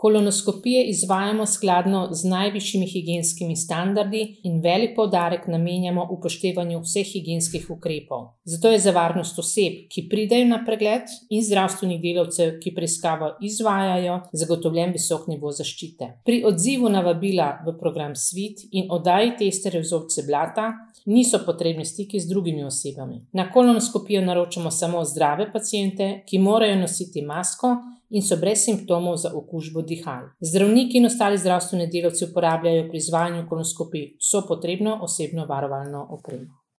Kolonoskopije izvajamo skladno z najvišjimi higienskimi standardi in velik poudarek namenjamo upoštevanju vseh higienskih ukrepov. Zato je za varnost oseb, ki pridejo na pregled, in zdravstvenih delavcev, ki preiskavo izvajajo, zagotovljen visok nivo zaščite. Pri odzivu na vabila v program Svit in oddaji testerjev vzorcev blata niso potrebni stiki z drugimi osebami. Na kolonoskopijo naročamo samo zdrave paciente, ki morajo nositi masko in so brez simptomov za okužbo dihal. Zdravniki in ostali zdravstveni delavci uporabljajo pri izvajanju kolonoskopij vso potrebno osebno varovalno opremo.